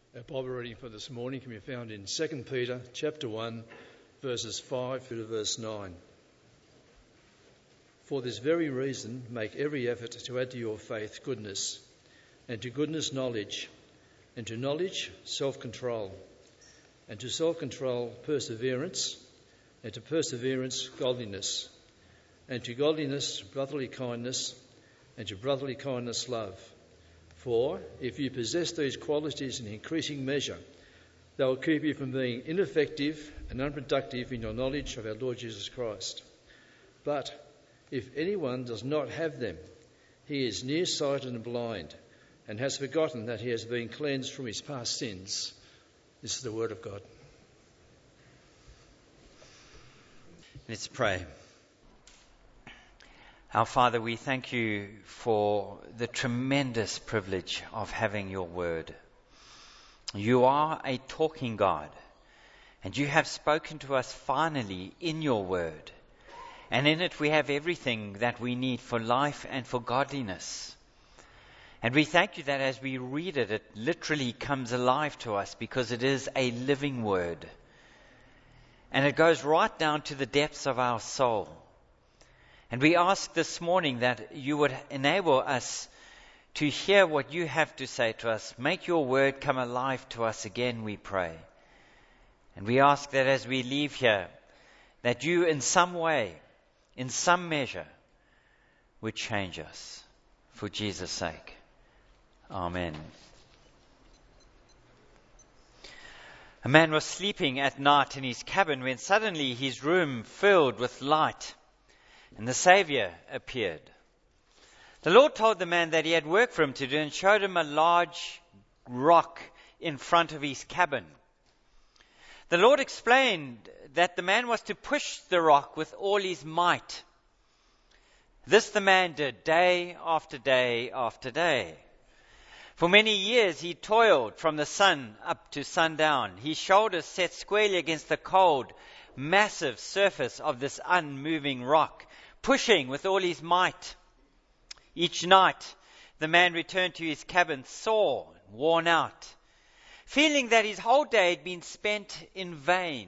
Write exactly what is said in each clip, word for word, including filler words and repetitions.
Our Bible reading for this morning can be found in Second Peter chapter one, verses five to verse nine. For this very reason, make every effort to add to your faith goodness, and to goodness knowledge, and to knowledge self-control, and to self-control perseverance, and to perseverance godliness, and to godliness brotherly kindness, and to brotherly kindness love. For if you possess these qualities in increasing measure, they will keep you from being ineffective and unproductive in your knowledge of our Lord Jesus Christ. But if anyone does not have them, he is nearsighted and blind, and has forgotten that he has been cleansed from his past sins. This is the word of God. Let's pray. Our Father, we thank you for the tremendous privilege of having your word. You are a talking God, and you have spoken to us finally in your word. And in it we have everything that we need for life and for godliness. And we thank you that as we read it, it literally comes alive to us because it is a living word. And it goes right down to the depths of our soul. And we ask this morning that you would enable us to hear what you have to say to us. Make your word come alive to us again, we pray. And we ask that as we leave here, that you in some way, in some measure, would change us. For Jesus' sake. Amen. A man was sleeping at night in his cabin when suddenly his room filled with light. And the Saviour appeared. The Lord told the man that he had work for him to do and showed him a large rock in front of his cabin. The Lord explained that the man was to push the rock with all his might. This the man did day after day after day. For many years he toiled from the sun up to sundown, his shoulders set squarely against the cold, massive surface of this unmoving rock, pushing with all his might. Each night, the man returned to his cabin sore, worn out, feeling that his whole day had been spent in vain.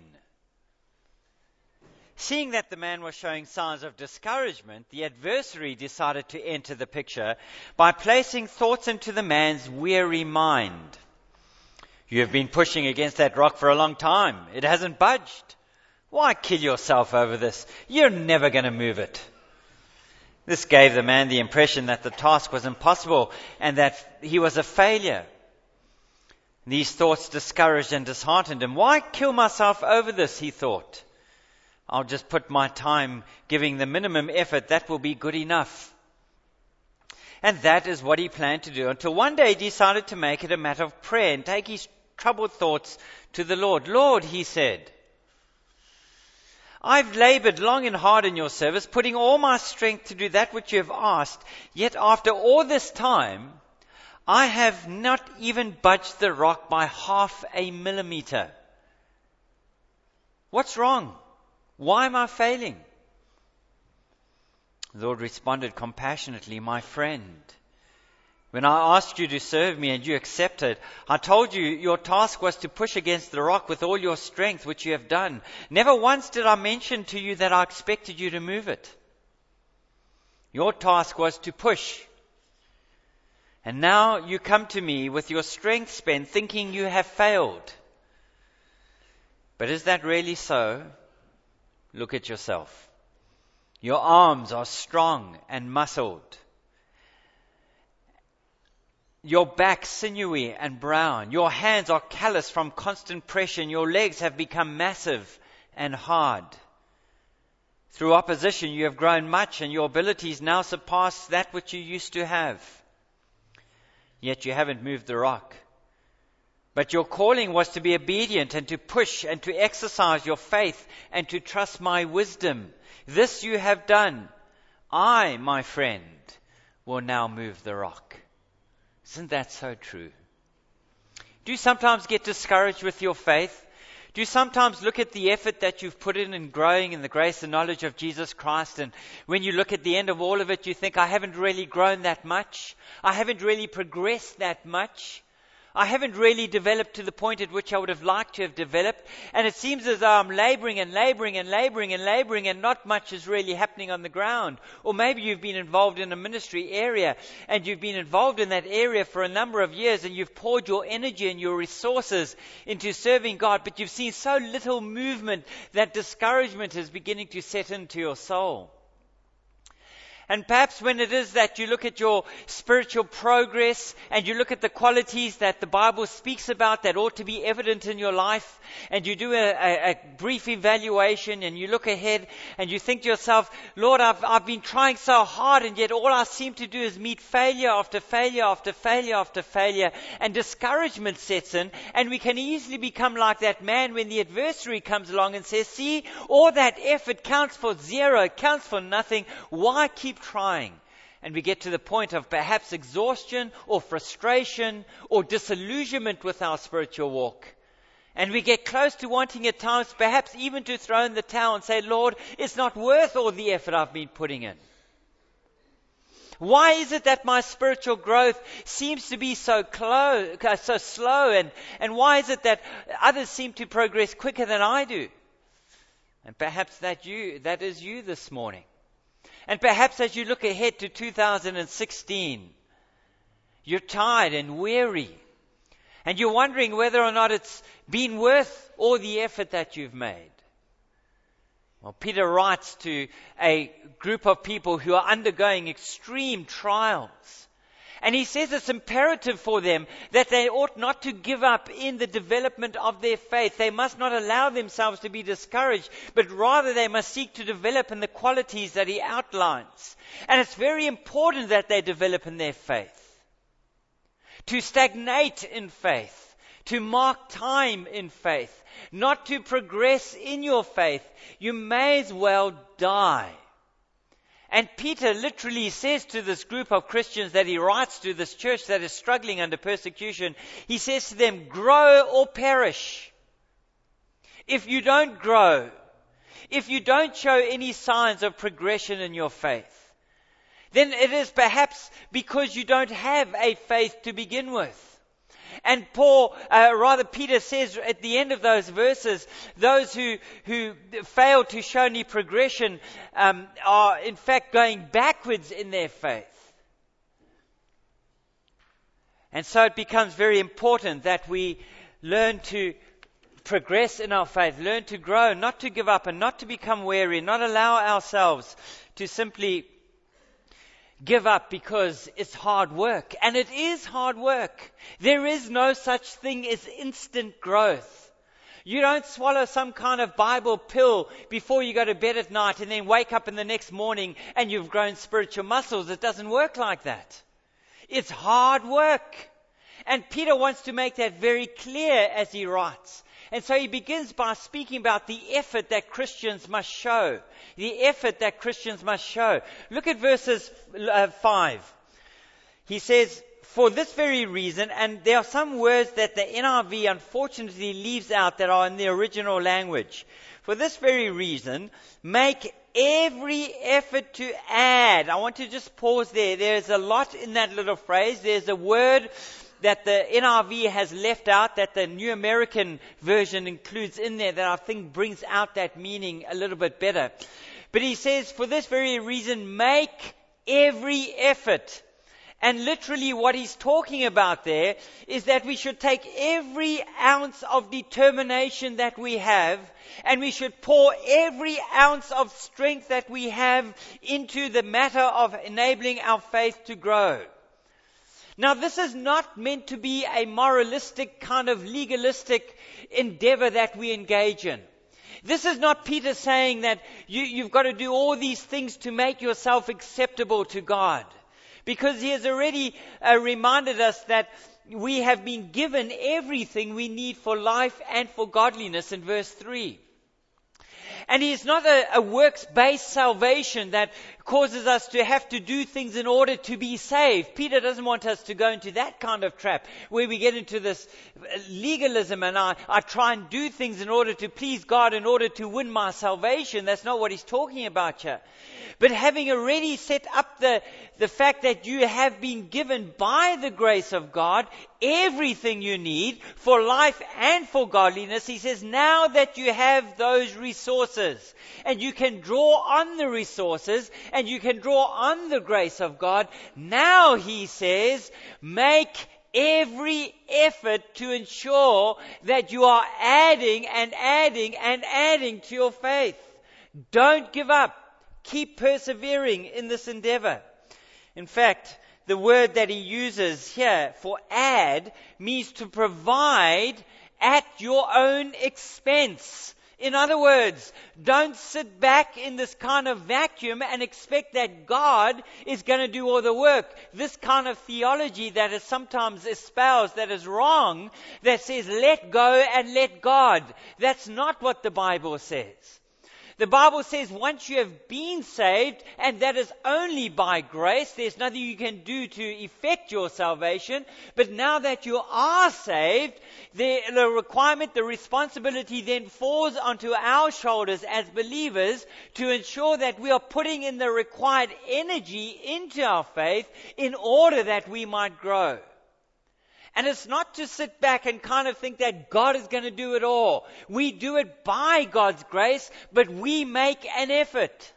Seeing that the man was showing signs of discouragement, the adversary decided to enter the picture by placing thoughts into the man's weary mind. You have been pushing against that rock for a long time. It hasn't budged. Why kill yourself over this? You're never going to move it. This gave the man the impression that the task was impossible and that he was a failure. These thoughts discouraged and disheartened him. Why kill myself over this, he thought. I'll just put my time giving the minimum effort. That will be good enough. And that is what he planned to do until one day he decided to make it a matter of prayer and take his troubled thoughts to the Lord. Lord, he said, I've labored long and hard in your service, putting all my strength to do that which you have asked. Yet after all this time, I have not even budged the rock by half a millimeter. What's wrong? Why am I failing? The Lord responded compassionately, my friend, when I asked you to serve me and you accepted, I told you your task was to push against the rock with all your strength, which you have done. Never once did I mention to you that I expected you to move it. Your task was to push. And now you come to me with your strength spent, thinking you have failed. But is that really so? Look at yourself. Your arms are strong and muscled. Your back sinewy and brown. Your hands are callous from constant pressure, and your legs have become massive and hard. Through opposition you have grown much, and your abilities now surpass that which you used to have. Yet you haven't moved the rock. But your calling was to be obedient and to push and to exercise your faith and to trust my wisdom. This you have done. I, my friend, will now move the rock. Isn't that so true? Do you sometimes get discouraged with your faith? Do you sometimes look at the effort that you've put in in growing in the grace and knowledge of Jesus Christ, and when you look at the end of all of it, you think, I haven't really grown that much. I haven't really progressed that much. I haven't really developed to the point at which I would have liked to have developed. And it seems as though I'm laboring and laboring and laboring and laboring and not much is really happening on the ground. Or maybe you've been involved in a ministry area and you've been involved in that area for a number of years and you've poured your energy and your resources into serving God, but you've seen so little movement that discouragement is beginning to set into your soul. And perhaps when it is that you look at your spiritual progress and you look at the qualities that the Bible speaks about that ought to be evident in your life, and you do a, a, a brief evaluation and you look ahead and you think to yourself, Lord, I've, I've been trying so hard and yet all I seem to do is meet failure after failure after failure after failure, and discouragement sets in, and we can easily become like that man when the adversary comes along and says, see, all that effort counts for zero, counts for nothing. Why keep trying? And we get to the point of perhaps exhaustion or frustration or disillusionment with our spiritual walk. And we get close to wanting at times perhaps even to throw in the towel and say, Lord, it's not worth all the effort I've been putting in. Why is it that my spiritual growth seems to be so, clo- so slow? And, and why is it that others seem to progress quicker than I do? And perhaps that you, that is you this morning. And perhaps as you look ahead to two thousand sixteen, you're tired and weary, and you're wondering whether or not it's been worth all the effort that you've made. Well, Peter writes to a group of people who are undergoing extreme trials. And he says it's imperative for them that they ought not to give up in the development of their faith. They must not allow themselves to be discouraged, but rather they must seek to develop in the qualities that he outlines. And it's very important that they develop in their faith. To stagnate in faith, to mark time in faith, not to progress in your faith. You may as well die. And Peter literally says to this group of Christians that he writes to, this church that is struggling under persecution, he says to them, grow or perish. If you don't grow, if you don't show any signs of progression in your faith, then it is perhaps because you don't have a faith to begin with. And Paul, uh, rather Peter says at the end of those verses, those who, who fail to show any progression um, are in fact going backwards in their faith. And so it becomes very important that we learn to progress in our faith, learn to grow, not to give up and not to become weary, not allow ourselves to simply give up because it's hard work. And it is hard work. There is no such thing as instant growth. You don't swallow some kind of Bible pill before you go to bed at night and then wake up in the next morning and you've grown spiritual muscles. It doesn't work like that. It's hard work. And Peter wants to make that very clear as he writes. And so he begins by speaking about the effort that Christians must show. The effort that Christians must show. Look at verses uh, five. He says, for this very reason, and there are some words that the N I V unfortunately leaves out that are in the original language. For this very reason, make every effort to add. I want to just pause there. There's a lot in that little phrase. There's a word that the N I V has left out, that the New American Version includes in there, that I think brings out that meaning a little bit better. But he says, for this very reason, make every effort. And literally what he's talking about there is that we should take every ounce of determination that we have, and we should pour every ounce of strength that we have into the matter of enabling our faith to grow. Now, this is not meant to be a moralistic kind of legalistic endeavor that we engage in. This is not Peter saying that you, you've got to do all these things to make yourself acceptable to God. Because he has already uh, reminded us that we have been given everything we need for life and for godliness in verse three. And it's not a, a works-based salvation that causes us to have to do things in order to be saved. Peter doesn't want us to go into that kind of trap where we get into this legalism and I, I try and do things in order to please God, in order to win my salvation. That's not what he's talking about here. But having already set up the, the fact that you have been given by the grace of God everything you need for life and for godliness, he says, now that you have those resources and you can draw on the resources and you can draw on the grace of God, now he says, make every effort to ensure that you are adding and adding and adding to your faith. Don't give up. Keep persevering in this endeavor. In fact, the word that he uses here for add means to provide at your own expense. In other words, don't sit back in this kind of vacuum and expect that God is going to do all the work. This kind of theology that is sometimes espoused that is wrong, that says let go and let God. That's not what the Bible says. The Bible says once you have been saved, and that is only by grace, there's nothing you can do to effect your salvation, but now that you are saved, the, the requirement, the responsibility then falls onto our shoulders as believers to ensure that we are putting in the required energy into our faith in order that we might grow. And it's not to sit back and kind of think that God is going to do it all. We do it by God's grace, but we make an effort.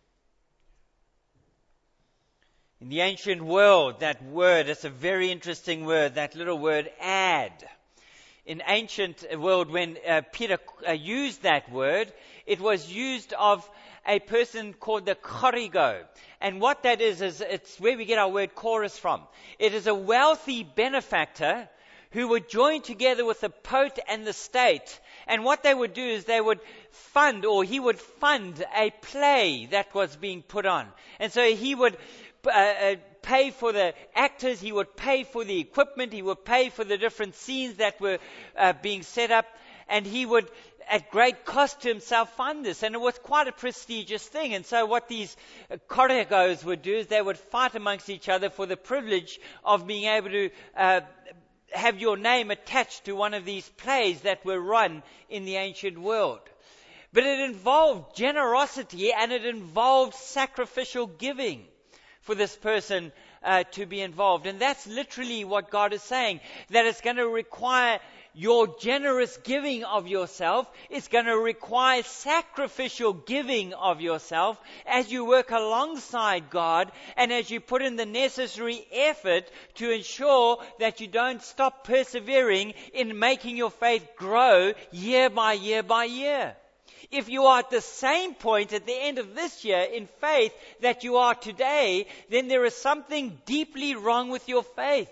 In the ancient world, that word, it's a very interesting word, that little word add. In ancient world, when uh, Peter uh, used that word, it was used of a person called the chorigo. And what that is, is it's where we get our word chorus from. It is a wealthy benefactor who would join together with the pope and the state. And what they would do is they would fund, or he would fund a play that was being put on. And so he would uh, uh, pay for the actors, he would pay for the equipment, he would pay for the different scenes that were uh, being set up, and he would at great cost to himself fund this, and it was quite a prestigious thing. And so what these uh, chorigos would do is they would fight amongst each other for the privilege of being able to uh, have your name attached to one of these plays that were run in the ancient world. But it involved generosity and it involved sacrificial giving for this person uh, to be involved. And that's literally what God is saying, that it's going to require your generous giving of yourself. It's going to require sacrificial giving of yourself as you work alongside God and as you put in the necessary effort to ensure that you don't stop persevering in making your faith grow year by year by year. If you are at the same point at the end of this year in faith that you are today, then there is something deeply wrong with your faith.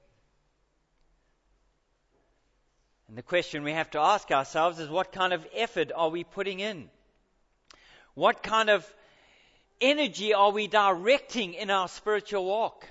And the question we have to ask ourselves is, what kind of effort are we putting in? What kind of energy are we directing in our spiritual walk?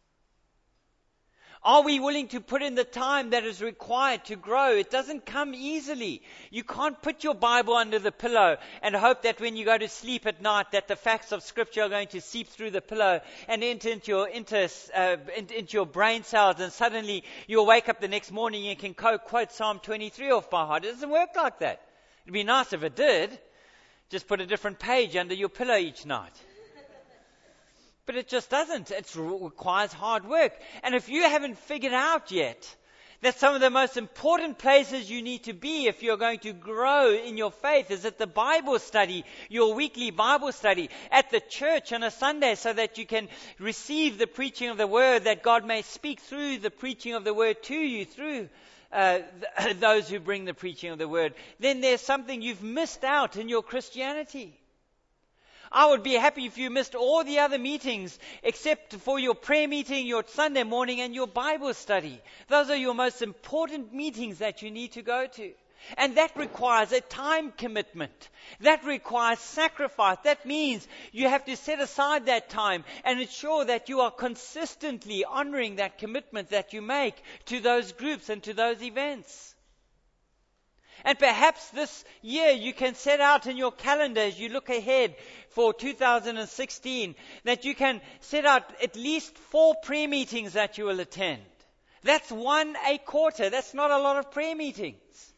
Are we willing to put in the time that is required to grow? It doesn't come easily. You can't put your Bible under the pillow and hope that when you go to sleep at night that the facts of Scripture are going to seep through the pillow and enter into your, into, uh, into your brain cells, and suddenly you'll wake up the next morning and you can quote Psalm twenty-three off by heart. It doesn't work like that. It'd be nice if it did. Just put a different page under your pillow each night. But it just doesn't. It requires hard work. And if you haven't figured out yet that some of the most important places you need to be if you're going to grow in your faith is at the Bible study, your weekly Bible study, at the church on a Sunday, so that you can receive the preaching of the Word, that God may speak through the preaching of the Word to you, through uh, th- those who bring the preaching of the Word, then there's something you've missed out in your Christianity. I would be happy if you missed all the other meetings except for your prayer meeting, your Sunday morning, and your Bible study. Those are your most important meetings that you need to go to. And that requires a time commitment. That requires sacrifice. That means you have to set aside that time and ensure that you are consistently honoring that commitment that you make to those groups and to those events. And perhaps this year you can set out in your calendar as you look ahead for two thousand sixteen, that you can set out at least four prayer meetings that you will attend. That's one a quarter. That's not a lot of prayer meetings.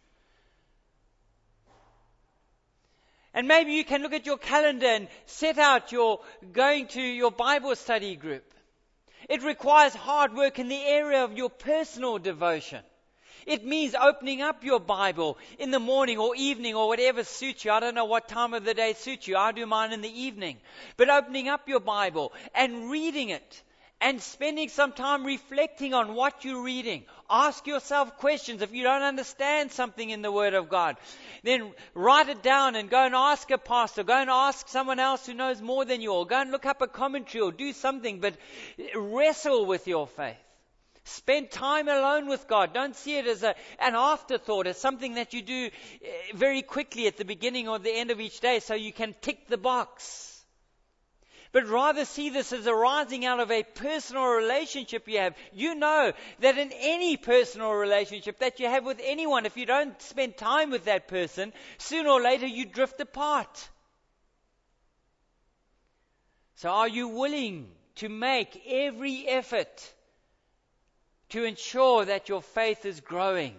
And maybe you can look at your calendar and set out your going to your Bible study group. It requires hard work in the area of your personal devotion. It means opening up your Bible in the morning or evening or whatever suits you. I don't know what time of the day suits you. I do mine in the evening. But opening up your Bible and reading it and spending some time reflecting on what you're reading. Ask yourself questions. If you don't understand something in the Word of God, then write it down and go and ask a pastor. Go and ask someone else who knows more than you. Or go and look up a commentary or do something. But wrestle with your faith. Spend time alone with God. Don't see it as a, an afterthought, as something that you do very quickly at the beginning or the end of each day so you can tick the box. But rather see this as arising out of a personal relationship you have. You know that in any personal relationship that you have with anyone, if you don't spend time with that person, sooner or later you drift apart. So are you willing to make every effort to ensure that your faith is growing?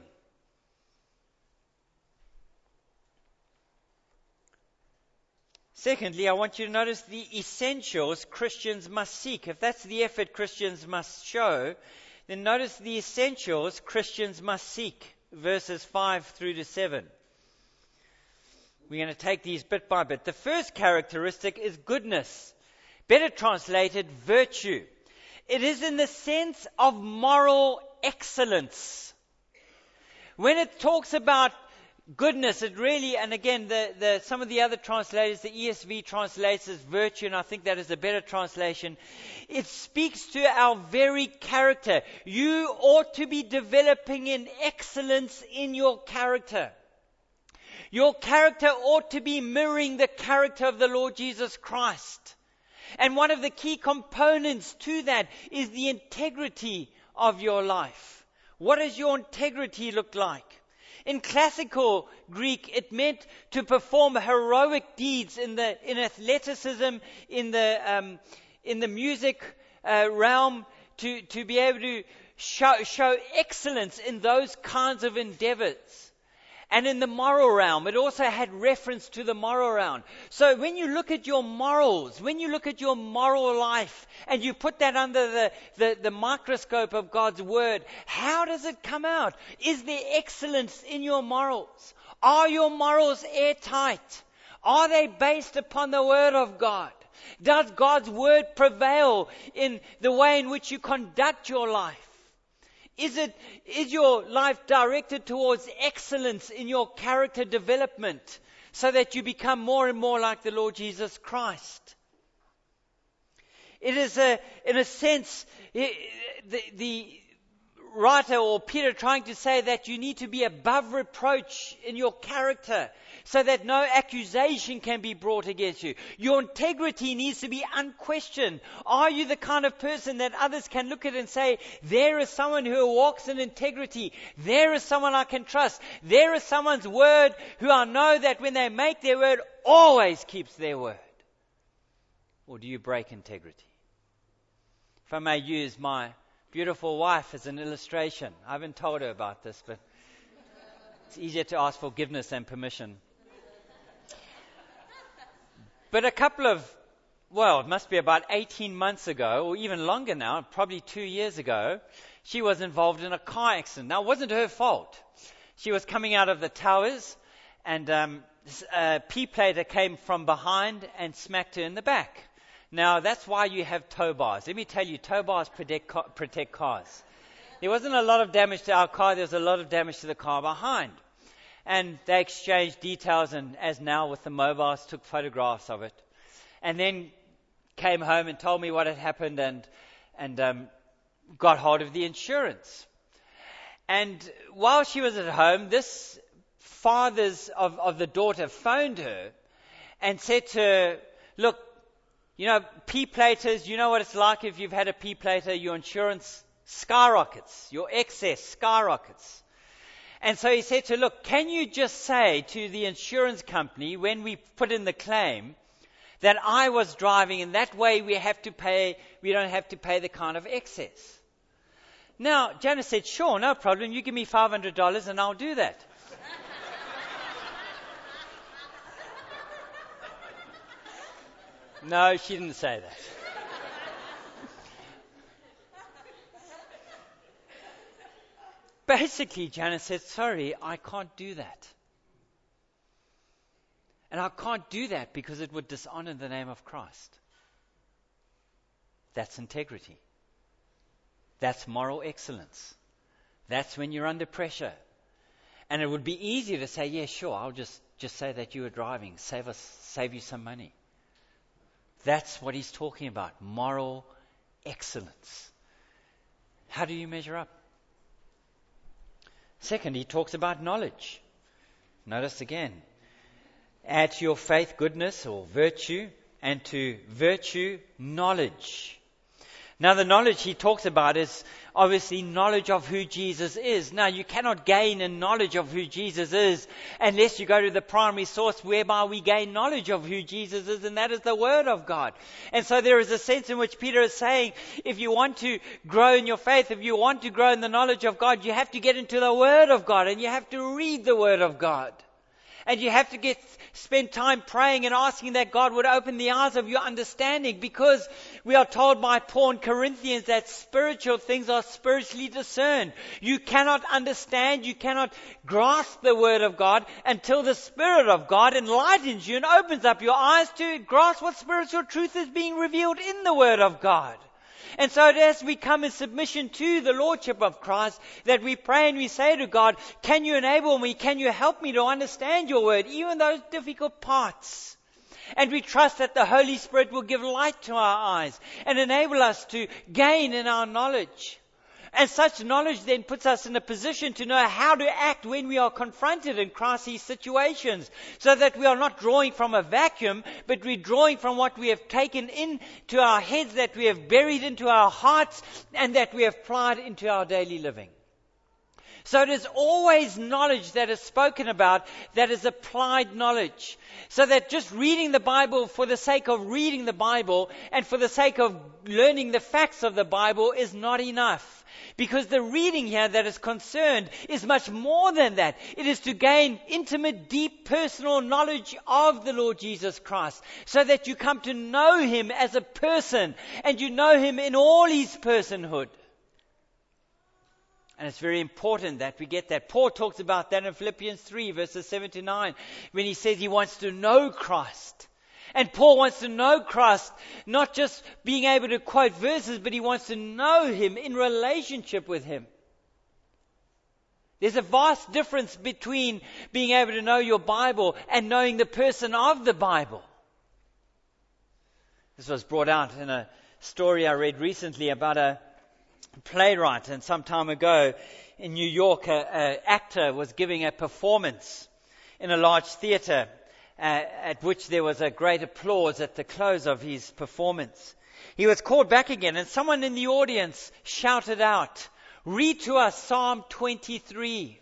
Secondly, I want you to notice the essentials Christians must seek. If that's the effort Christians must show, then notice the essentials Christians must seek. Verses five through to seven. We're going to take these bit by bit. The first characteristic is goodness. Better translated, virtue. It is in the sense of moral excellence. When it talks about goodness, it really, and again, the, the, some of the other translators, the E S V translates as virtue, and I think that is a better translation. It speaks to our very character. You ought to be developing in excellence in your character. Your character ought to be mirroring the character of the Lord Jesus Christ. And one of the key components to that is the integrity of your life. What does your integrity look like? In classical Greek, it meant to perform heroic deeds in the in athleticism, in the um, in the music uh, realm, to to be able to show, show excellence in those kinds of endeavors. And in the moral realm, it also had reference to the moral realm. So when you look at your morals, when you look at your moral life, and you put that under the, the, the microscope of God's Word, how does it come out? Is there excellence in your morals? Are your morals airtight? Are they based upon the Word of God? Does God's Word prevail in the way in which you conduct your life? Is it, is your life directed towards excellence in your character development so that you become more and more like the Lord Jesus Christ? It is, a, in a sense, the, the writer or Peter trying to say that you need to be above reproach in your character so that no accusation can be brought against you. Your integrity needs to be unquestioned. Are you the kind of person that others can look at and say, there is someone who walks in integrity. There is someone I can trust. There is someone's word who I know that when they make their word, always keeps their word. Or do you break integrity? If I may use my beautiful wife as an illustration. I haven't told her about this, but it's easier to ask forgiveness than permission. But a couple of, well, it must be about eighteen months ago, or even longer now, probably two years ago, she was involved in a car accident. Now, it wasn't her fault. She was coming out of the towers, and um, a P-plater came from behind and smacked her in the back. Now, that's why you have tow bars. Let me tell you, tow bars protect, ca- protect cars. There wasn't a lot of damage to our car. There was a lot of damage to the car behind. And they exchanged details, and as now with the mobiles, took photographs of it. And then came home and told me what had happened and and um, got hold of the insurance. And while she was at home, this father's of, of the daughter phoned her and said to her, look, you know, P-platers, you know what it's like if you've had a P-plater, your insurance skyrockets, your excess skyrockets. And so he said to her, look, can you just say to the insurance company when we put in the claim that I was driving, and that way we have to pay, we don't have to pay the kind of excess. Now, Janice said, sure, no problem. You give me five hundred dollars and I'll do that. No, she didn't say that. Basically, Janice said, sorry, I can't do that. And I can't do that because it would dishonor the name of Christ. That's integrity. That's moral excellence. That's when you're under pressure. And it would be easier to say, yeah, sure, I'll just, just say that you were driving, save us, save you some money. That's what he's talking about, moral excellence. How do you measure up? Second, he talks about knowledge. Notice again, add to your faith goodness or virtue, and to virtue knowledge. Now the knowledge he talks about is obviously knowledge of who Jesus is. Now you cannot gain a knowledge of who Jesus is unless you go to the primary source whereby we gain knowledge of who Jesus is, and that is the Word of God. And so there is a sense in which Peter is saying, if you want to grow in your faith, if you want to grow in the knowledge of God, you have to get into the Word of God, and you have to read the Word of God. And you have to get spend time praying and asking that God would open the eyes of your understanding, because we are told by Paul in Corinthians that spiritual things are spiritually discerned. You cannot understand, you cannot grasp the Word of God until the Spirit of God enlightens you and opens up your eyes to grasp what spiritual truth is being revealed in the Word of God. And so as we come in submission to the Lordship of Christ, that we pray and we say to God, can you enable me, can you help me to understand your word, even those difficult parts? And we trust that the Holy Spirit will give light to our eyes and enable us to gain in our knowledge. And such knowledge then puts us in a position to know how to act when we are confronted in crisis situations, so that we are not drawing from a vacuum, but we're drawing from what we have taken into our heads, that we have buried into our hearts, and that we have applied into our daily living. So it is always knowledge that is spoken about that is applied knowledge. So that just reading the Bible for the sake of reading the Bible and for the sake of learning the facts of the Bible is not enough. Because the reading here that is concerned is much more than that. It is to gain intimate, deep, personal knowledge of the Lord Jesus Christ, so that you come to know Him as a person and you know Him in all His personhood. And it's very important that we get that. Paul talks about that in Philippians three, verses seven to nine, when he says he wants to know Christ. And Paul wants to know Christ, not just being able to quote verses, but he wants to know Him in relationship with Him. There's a vast difference between being able to know your Bible and knowing the person of the Bible. This was brought out in a story I read recently about a playwright, and some time ago in New York, an actor was giving a performance in a large theater, uh, at which there was a great applause at the close of his performance. He was called back again, and someone in the audience shouted out, "Read to us Psalm twenty-three.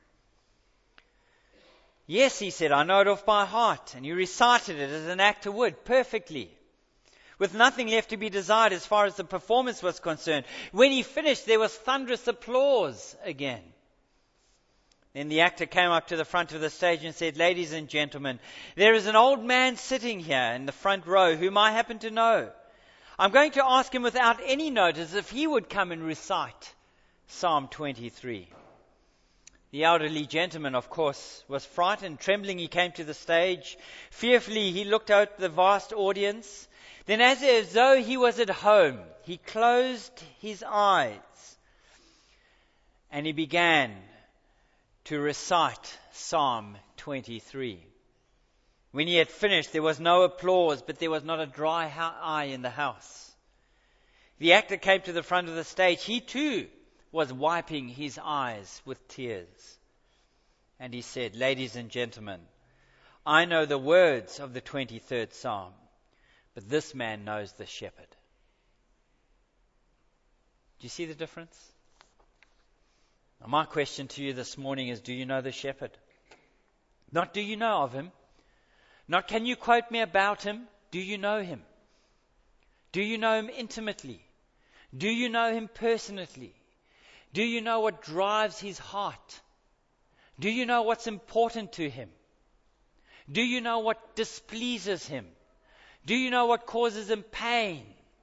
Yes, he said, I know it off by heart. And he recited it as an actor would, perfectly, with nothing left to be desired as far as the performance was concerned. When he finished, there was thunderous applause again. Then the actor came up to the front of the stage and said, "Ladies and gentlemen, there is an old man sitting here in the front row whom I happen to know. I'm going to ask him without any notice if he would come and recite Psalm twenty-three. The elderly gentleman, of course, was frightened. Trembling, he came to the stage. Fearfully, he looked out at the vast audience. Then, as, as though he was at home, he closed his eyes and he began to recite Psalm twenty-three. When he had finished, there was no applause, but there was not a dry eye in the house. The actor came to the front of the stage. He too was wiping his eyes with tears. And he said, "Ladies and gentlemen, I know the words of the twenty-third Psalm, but this man knows the shepherd." Do you see the difference? My question to you this morning is, do you know the shepherd? Not do you know of him? Not can you quote me about him? Do you know him? Do you know him intimately? Do you know him personally? Do you know what drives his heart? Do you know what's important to him? Do you know what displeases him? Do you know what causes him pain?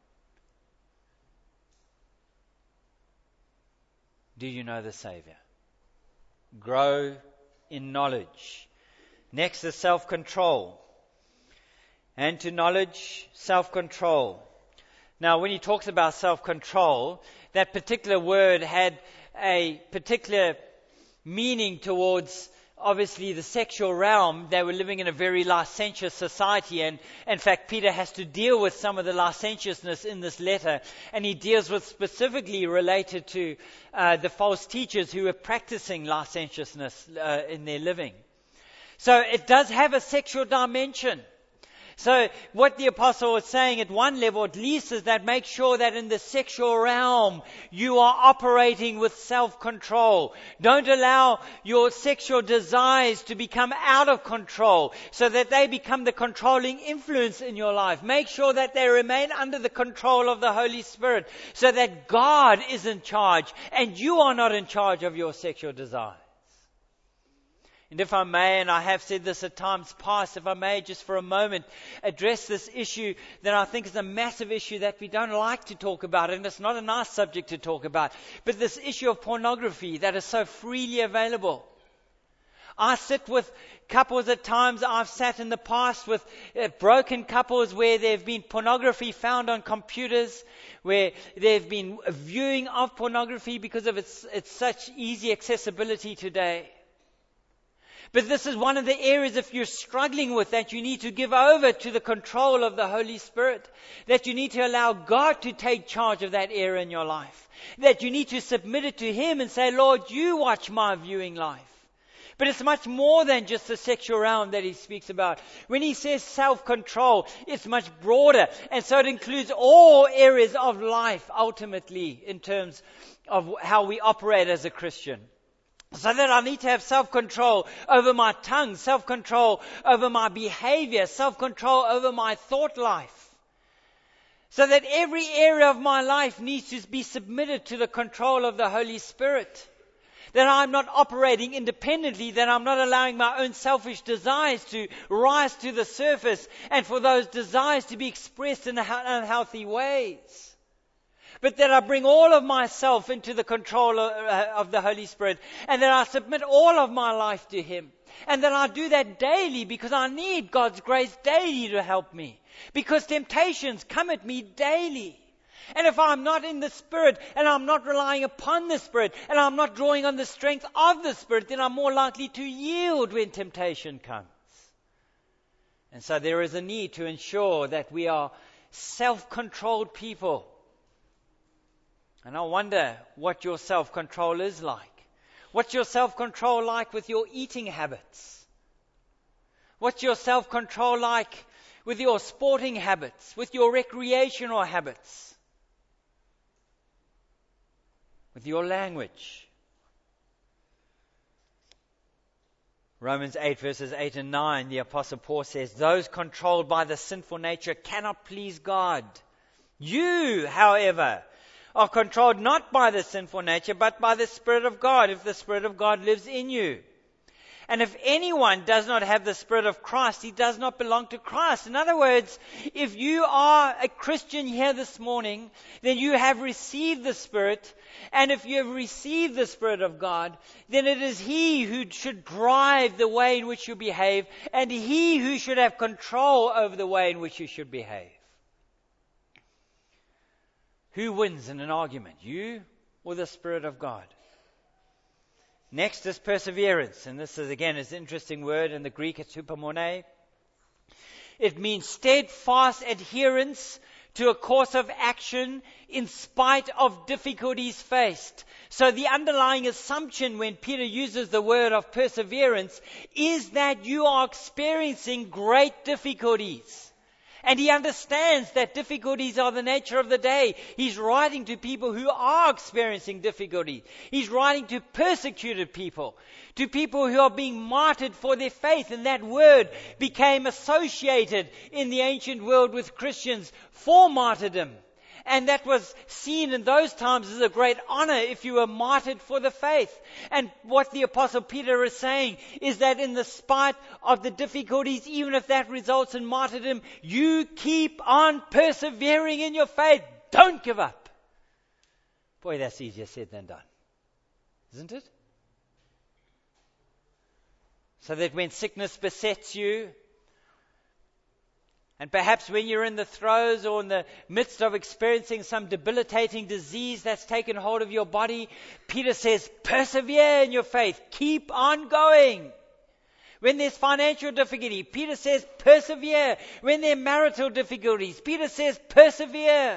Do you know the Savior? Grow in knowledge. Next is self-control. And to knowledge, self-control. Now, when he talks about self-control, that particular word had a particular meaning towards, obviously, the sexual realm. They were living in a very licentious society, and in fact Peter has to deal with some of the licentiousness in this letter, and he deals with specifically related to uh, the false teachers who were practicing licentiousness uh, in their living. So it does have a sexual dimension. So what the apostle was saying at one level at least is that make sure that in the sexual realm you are operating with self-control. Don't allow your sexual desires to become out of control so that they become the controlling influence in your life. Make sure that they remain under the control of the Holy Spirit so that God is in charge and you are not in charge of your sexual desires. And if I may, and I have said this at times past, if I may just for a moment address this issue that I think is a massive issue that we don't like to talk about, and it's not a nice subject to talk about, but this issue of pornography that is so freely available. I sit with couples at times, I've sat in the past with uh, broken couples where there have been pornography found on computers, where there have been viewing of pornography because of its, its such easy accessibility today. But this is one of the areas, if you're struggling with that, you need to give over to the control of the Holy Spirit. That you need to allow God to take charge of that area in your life. That you need to submit it to Him and say, Lord, you watch my viewing life. But it's much more than just the sexual realm that he speaks about. When he says self-control, it's much broader. And so it includes all areas of life, ultimately, in terms of how we operate as a Christian. So that I need to have self-control over my tongue, self-control over my behavior, self-control over my thought life. So that every area of my life needs to be submitted to the control of the Holy Spirit. That I'm not operating independently, that I'm not allowing my own selfish desires to rise to the surface and for those desires to be expressed in unhealthy ways. But that I bring all of myself into the control of, uh, of the Holy Spirit, and that I submit all of my life to Him. And that I do that daily because I need God's grace daily to help me. Because temptations come at me daily. And if I'm not in the Spirit, and I'm not relying upon the Spirit, and I'm not drawing on the strength of the Spirit, then I'm more likely to yield when temptation comes. And so there is a need to ensure that we are self-controlled people. And I wonder what your self-control is like. What's your self-control like with your eating habits? What's your self-control like with your sporting habits, with your recreational habits, with your language? Romans eight verses eight and nine, the Apostle Paul says, those controlled by the sinful nature cannot please God. You, however, are controlled not by the sinful nature, but by the Spirit of God, if the Spirit of God lives in you. And if anyone does not have the Spirit of Christ, he does not belong to Christ. In other words, if you are a Christian here this morning, then you have received the Spirit. And if you have received the Spirit of God, then it is He who should drive the way in which you behave, and He who should have control over the way in which you should behave. Who wins in an argument, you or the Spirit of God? Next is perseverance. And this is, again, is an interesting word in the Greek. It's hupomone. It means steadfast adherence to a course of action in spite of difficulties faced. So the underlying assumption when Peter uses the word of perseverance is that you are experiencing great difficulties. And he understands that difficulties are the nature of the day. He's writing to people who are experiencing difficulty. He's writing to persecuted people, to people who are being martyred for their faith. And that word became associated in the ancient world with Christians for martyrdom. And that was seen in those times as a great honor if you were martyred for the faith. And what the Apostle Peter is saying is that in the spite of the difficulties, even if that results in martyrdom, you keep on persevering in your faith. Don't give up. Boy, that's easier said than done. Isn't it? So that when sickness besets you, and perhaps when you're in the throes or in the midst of experiencing some debilitating disease that's taken hold of your body, Peter says, persevere in your faith. Keep on going. When there's financial difficulty, Peter says, persevere. When there are marital difficulties, Peter says, persevere.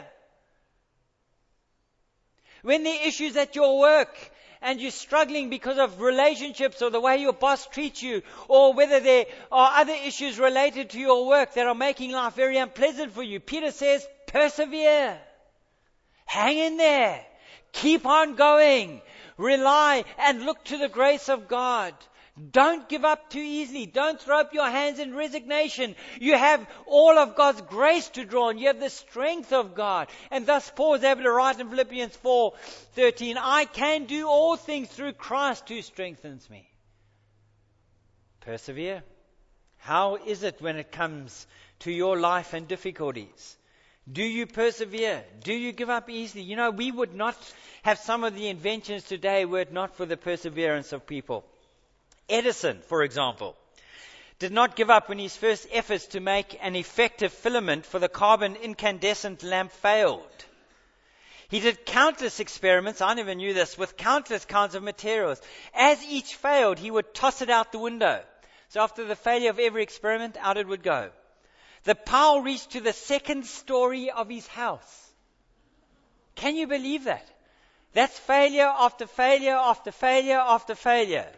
When there are issues at your work, and you're struggling because of relationships or the way your boss treats you, or whether there are other issues related to your work that are making life very unpleasant for you, Peter says, persevere. Hang in there. Keep on going. Rely and look to the grace of God. Don't give up too easily. Don't throw up your hands in resignation. You have all of God's grace to draw on. You have the strength of God. And thus Paul is able to write in Philippians four thirteen, I can do all things through Christ who strengthens me. Persevere. How is it when it comes to your life and difficulties? Do you persevere? Do you give up easily? You know, we would not have some of the inventions today were it not for the perseverance of people. Edison, for example, did not give up when his first efforts to make an effective filament for the carbon incandescent lamp failed. He did countless experiments, I never knew this, with countless kinds of materials. As each failed, he would toss it out the window. So after the failure of every experiment, out it would go. The pile reached to the second story of his house. Can you believe that? That's failure after failure after failure after failure.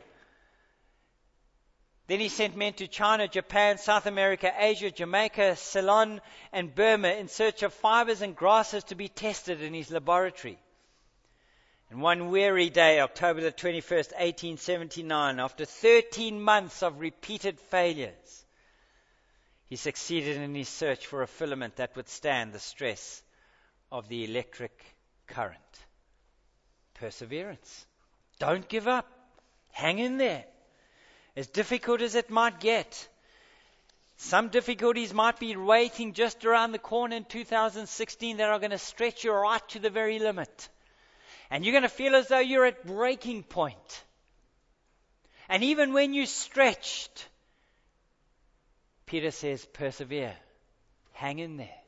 Then he sent men to China, Japan, South America, Asia, Jamaica, Ceylon, and Burma in search of fibers and grasses to be tested in his laboratory. And one weary day, October the twenty-first, eighteen seventy-nine, after thirteen months of repeated failures, he succeeded in his search for a filament that would stand the stress of the electric current. Perseverance. Don't give up. Hang in there. As difficult as it might get. Some difficulties might be waiting just around the corner in two thousand sixteen that are going to stretch you right to the very limit. And you're going to feel as though you're at breaking point. And even when you're stretched, Peter says, persevere. Hang in there.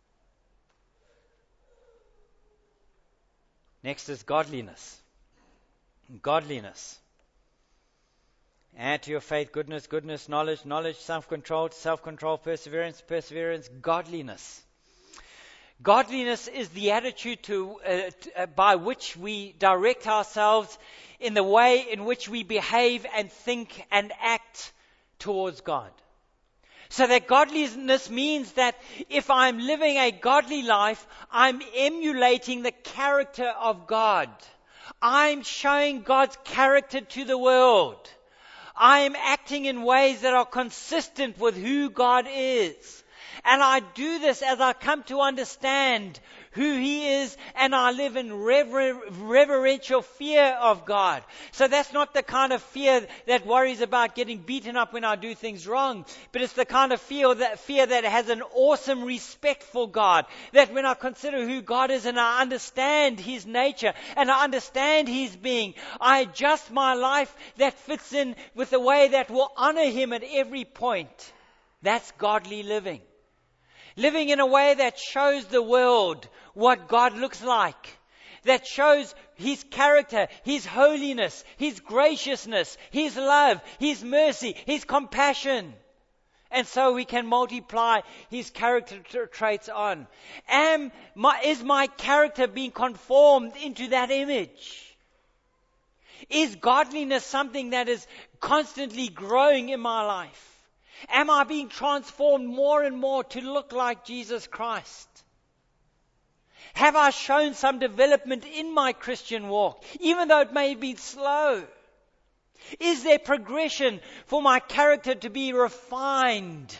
Next is godliness. Godliness. Add to your faith goodness, goodness, knowledge, knowledge, self-control, self-control, perseverance, perseverance, godliness. Godliness is the attitude to, uh, to uh, by which we direct ourselves in the way in which we behave and think and act towards God. So that godliness means that if I'm living a godly life, I'm emulating the character of God. I'm showing God's character to the world. I am acting in ways that are consistent with who God is. And I do this as I come to understand who He is, and I live in rever- reverential fear of God. So that's not the kind of fear that worries about getting beaten up when I do things wrong, but it's the kind of fear that, fear that has an awesome respect for God. That when I consider who God is and I understand His nature and I understand His being, I adjust my life that fits in with the way that will honor Him at every point. That's godly living. Living in a way that shows the world what God looks like. That shows His character, His holiness, His graciousness, His love, His mercy, His compassion. And so we can multiply His character traits on. Am my, is my character being conformed into that image? Is godliness something that is constantly growing in my life? Am I being transformed more and more to look like Jesus Christ? Have I shown some development in my Christian walk, even though it may be slow? Is there progression for my character to be refined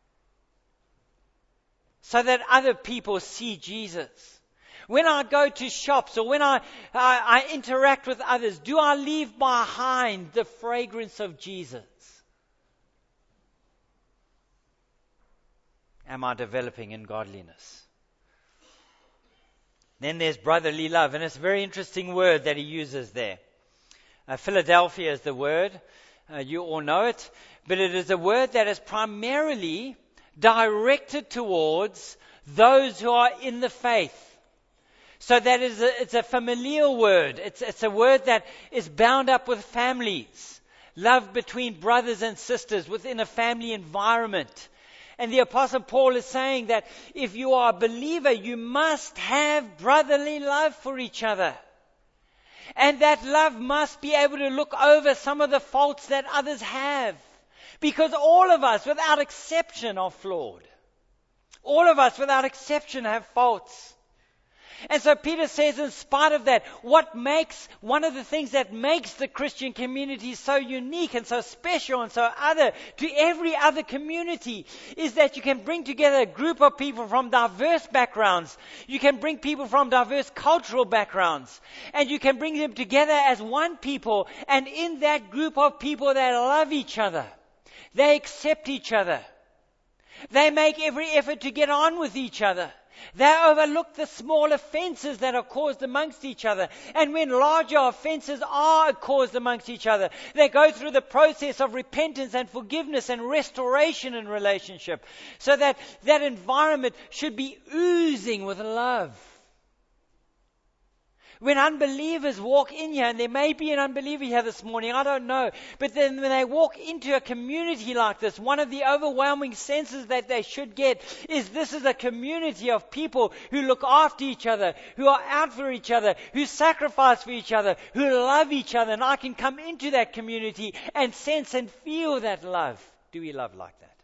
so that other people see Jesus? When I go to shops or when I, I, I interact with others, do I leave behind the fragrance of Jesus? Am I developing in godliness? Then there's brotherly love, and it's a very interesting word that he uses there. Uh, Philadelphia is the word. Uh, you all know it. But it is a word that is primarily directed towards those who are in the faith. So that is a, it's a familial word. It's, it's a word that is bound up with families. Love between brothers and sisters within a family environment. And the Apostle Paul is saying that if you are a believer, you must have brotherly love for each other. And that love must be able to look over some of the faults that others have. Because all of us, without exception, are flawed. All of us, without exception, have faults. And so Peter says, in spite of that, what makes, one of the things that makes the Christian community so unique and so special and so other to every other community is that you can bring together a group of people from diverse backgrounds. You can bring people from diverse cultural backgrounds. And you can bring them together as one people. And in that group of people, they love each other. They accept each other. They make every effort to get on with each other. They overlook the small offenses that are caused amongst each other. And when larger offenses are caused amongst each other, they go through the process of repentance and forgiveness and restoration in relationship. So that that environment should be oozing with love. When unbelievers walk in here, and there may be an unbeliever here this morning, I don't know, but then when they walk into a community like this, one of the overwhelming senses that they should get is this is a community of people who look after each other, who are out for each other, who sacrifice for each other, who love each other, and I can come into that community and sense and feel that love. Do we love like that?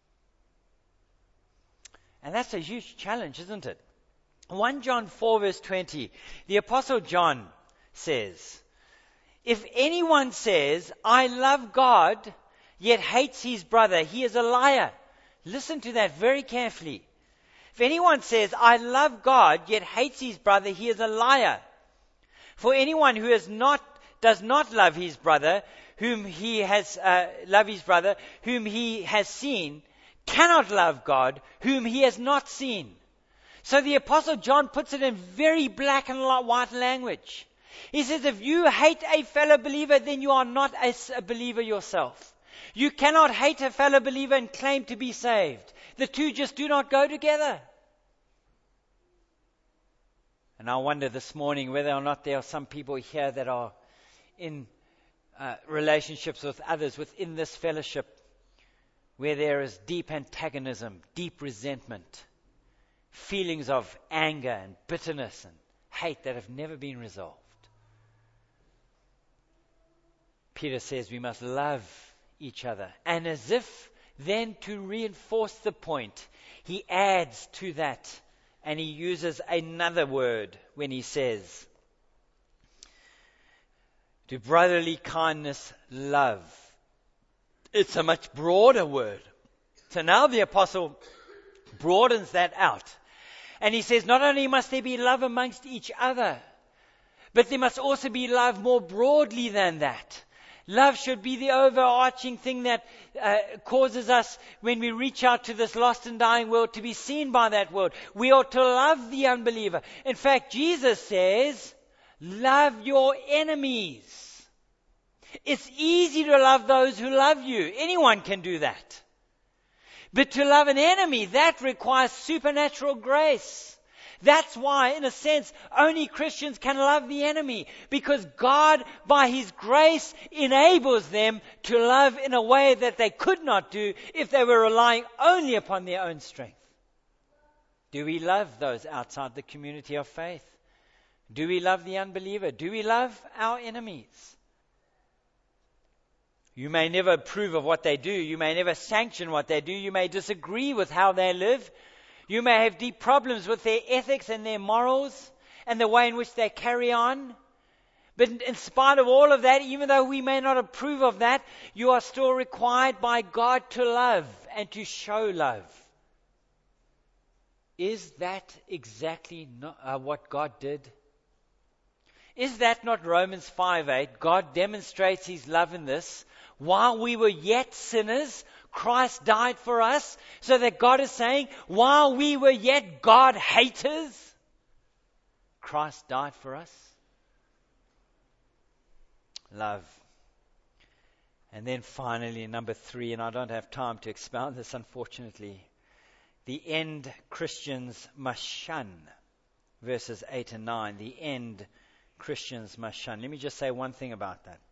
And that's a huge challenge, isn't it? First John four verse twenty, the Apostle John says, if anyone says, I love God, yet hates his brother, he is a liar. Listen to that very carefully. If anyone says, I love God, yet hates his brother, he is a liar. For anyone who is not, does not love his brother, whom he has, uh, love his brother, whom he has seen, cannot love God, whom he has not seen. So the Apostle John puts it in very black and white language. He says, if you hate a fellow believer, then you are not a believer yourself. You cannot hate a fellow believer and claim to be saved. The two just do not go together. And I wonder this morning whether or not there are some people here that are in uh, relationships with others within this fellowship where there is deep antagonism, deep resentment, feelings of anger and bitterness and hate that have never been resolved. Peter says we must love each other. And as if then to reinforce the point, he adds to that and he uses another word when he says, to brotherly kindness, love. It's a much broader word. So now the apostle broadens that out. And he says, not only must there be love amongst each other, but there must also be love more broadly than that. Love should be the overarching thing that uh, causes us, when we reach out to this lost and dying world, to be seen by that world. We ought to love the unbeliever. In fact, Jesus says, love your enemies. It's easy to love those who love you. Anyone can do that. But to love an enemy, that requires supernatural grace. That's why, in a sense, only Christians can love the enemy. Because God, by His grace, enables them to love in a way that they could not do if they were relying only upon their own strength. Do we love those outside the community of faith? Do we love the unbeliever? Do we love our enemies? You may never approve of what they do. You may never sanction what they do. You may disagree with how they live. You may have deep problems with their ethics and their morals and the way in which they carry on. But in spite of all of that, even though we may not approve of that, you are still required by God to love and to show love. Is that exactly not, uh, what God did? Is that not Romans five eight? God demonstrates his love in this. While we were yet sinners, Christ died for us. So that God is saying, while we were yet God haters, Christ died for us. Love. And then finally, number three, and I don't have time to expound this, unfortunately. The end Christians must shun. Verses eight and nine. The end Christians must shun. Let me just say one thing about that.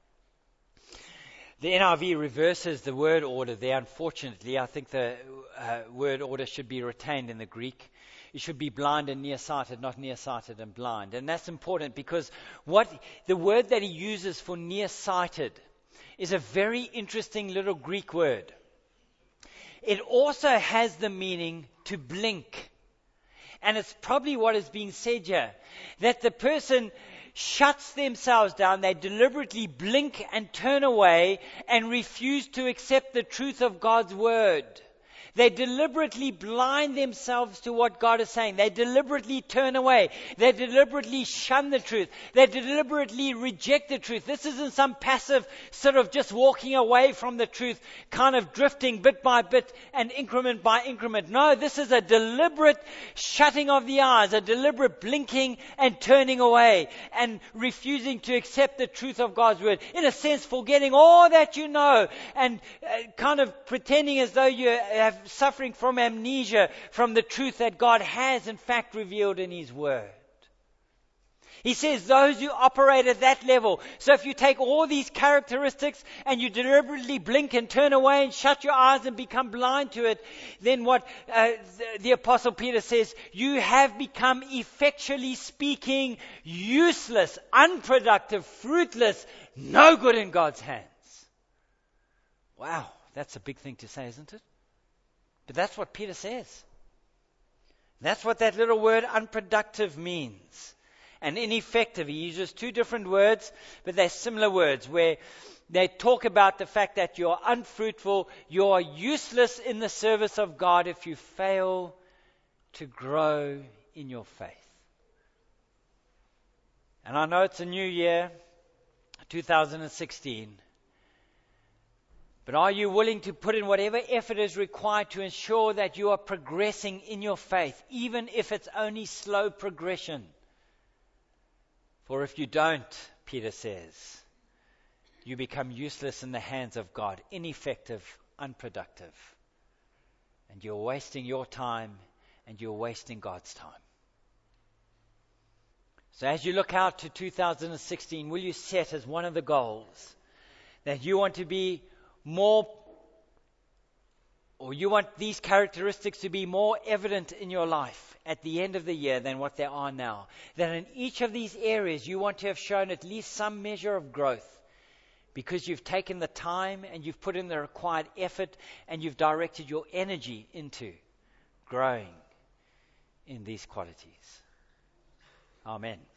The N I V reverses the word order there. Unfortunately, I think the uh, word order should be retained in the Greek. It should be blind and nearsighted, not nearsighted and blind. And that's important because what the word that he uses for nearsighted is a very interesting little Greek word. It also has the meaning to blink. And it's probably what is being said here, that the person shuts themselves down, they deliberately blink and turn away and refuse to accept the truth of God's word. They deliberately blind themselves to what God is saying. They deliberately turn away. They deliberately shun the truth. They deliberately reject the truth. This isn't some passive sort of just walking away from the truth, kind of drifting bit by bit and increment by increment. No, this is a deliberate shutting of the eyes, a deliberate blinking and turning away and refusing to accept the truth of God's word. In a sense, forgetting all that you know and uh, kind of pretending as though you have suffering from amnesia from the truth that God has in fact revealed in his word. He says those who operate at that level. So if you take all these characteristics and you deliberately blink and turn away and shut your eyes and become blind to it, then what uh, the, the Apostle Peter says, you have become, effectually speaking, useless, unproductive, fruitless, no good in God's hands. Wow, that's a big thing to say, isn't it? But that's what Peter says. That's what that little word unproductive means. And ineffective, he uses two different words, but they're similar words, where they talk about the fact that you're unfruitful, you're useless in the service of God if you fail to grow in your faith. And I know it's a new year, two thousand sixteen. But are you willing to put in whatever effort is required to ensure that you are progressing in your faith, even if it's only slow progression? For if you don't, Peter says, you become useless in the hands of God, ineffective, unproductive. And you're wasting your time and you're wasting God's time. So as you look out to two thousand sixteen, will you set as one of the goals that you want to be more, or you want these characteristics to be more evident in your life at the end of the year than what they are now? That in each of these areas you want to have shown at least some measure of growth because you've taken the time and you've put in the required effort and you've directed your energy into growing in these qualities. Amen.